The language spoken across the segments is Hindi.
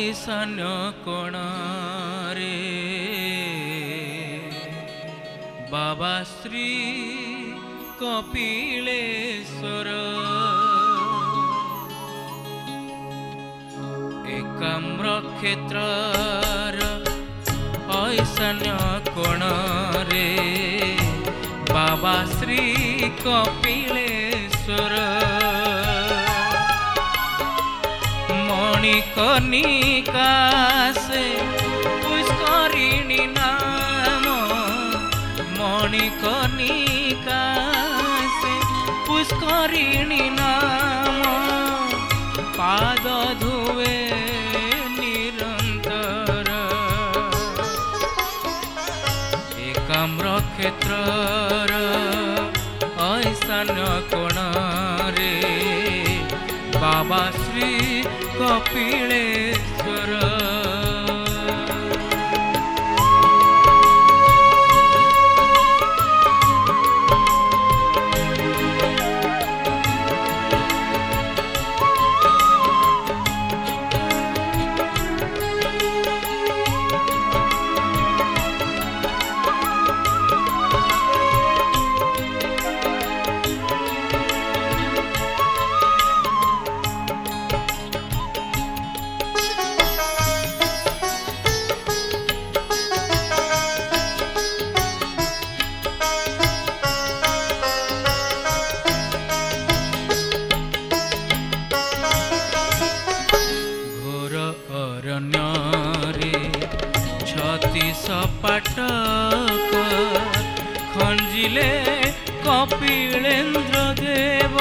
ईशान्य कोणारे बाबा श्री कपिलेश्वर एकाम्र क्षेत्र ईशान्य कोणारे बाबा श्री कपिलेश्वर मणिकर्णिका से पुष्करिणी नाम मणिकर्णिका से पुष्करिणी नाम पाद धुए निरंतर एकाम्र क्षेत्र ईशान्य कोणारे बाबा श्री कपिलेश्वर सपाटक खंजिले कपिलेन्द्र देव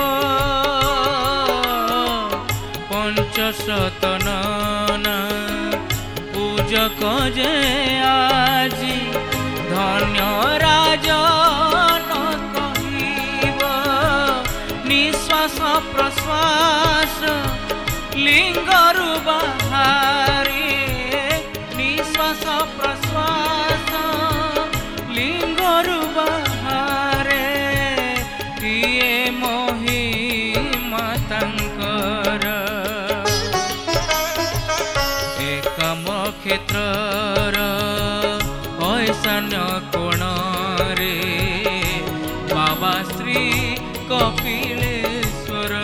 पंचशतनना पूजक जे आजी धन्य राजन कहिब निश्वास प्रश्वास लिंगरु बाहारी निश्वास प्रश्वास लिंगरु बाहारे किए महिमा तांकर एकम क्षेत्र ईशान्य कोणारे बाबा श्री कपिलेश्वर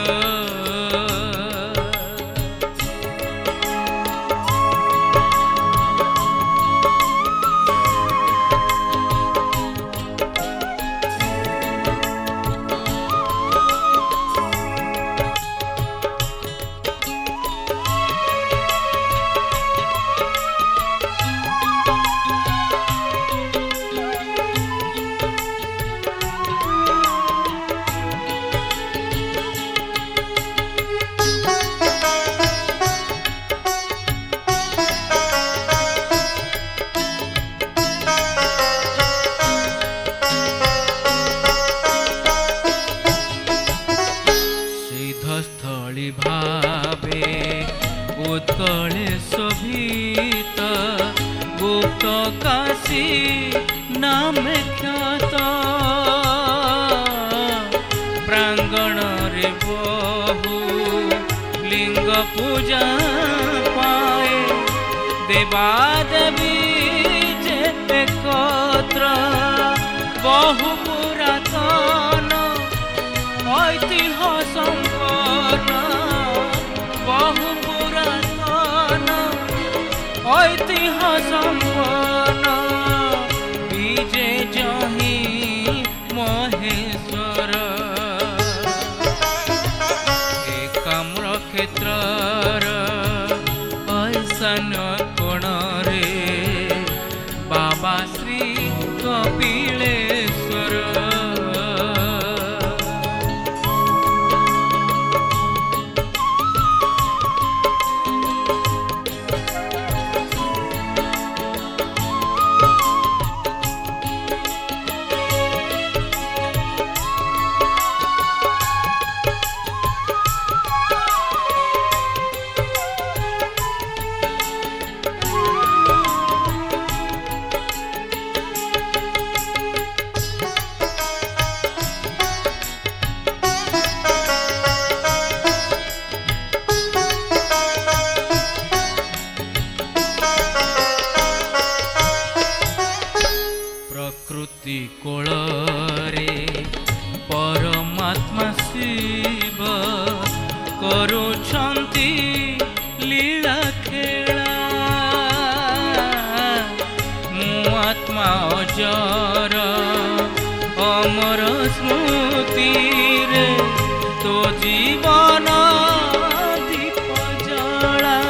स्थली भावे उत्कले शोभित गुप्त काशी नाम ख्यात प्रांगण रे बहु लिंग पूजा पाए देवादेवी जे एकत्र बहु पुरातन ऐतिह्य संपन्न बहु पुरातन ऐतिह्य संपन्न विजय जही महेश्वर एकाम्र क्षेत्र ईशान्य कोणारे बाबा श्री कपिलेश्वर निजर अमर स्मृति रे तो जीवन दीप जला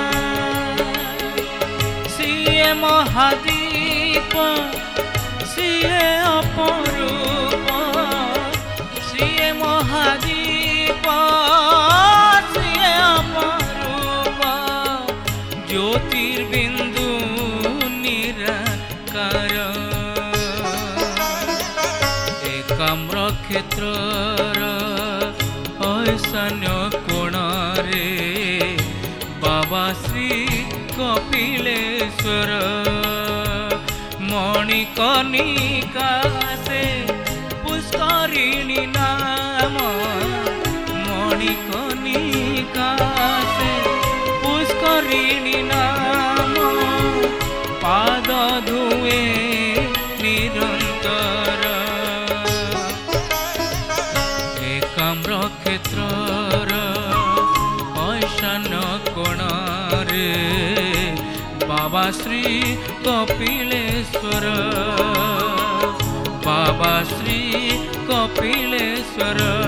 सीए महादीप सीए अपरूप सीए महादीप सीए अपरूप ज्योतिर्बिंदु निराकार एकाम्र क्षेत्रर ऐशान्य कोणरे बाबा श्री कपिलेश्वर मणिकर्णिका से पुष्करिणी नाम मणिकर्णिका से पुष्करिणी नाम पाद धुए निरंतर एकाम्र क्षेत्रर ऐशान्य कोणरे बाबा श्री कपिलेश्वर बाबा श्री कपिलेश्वर।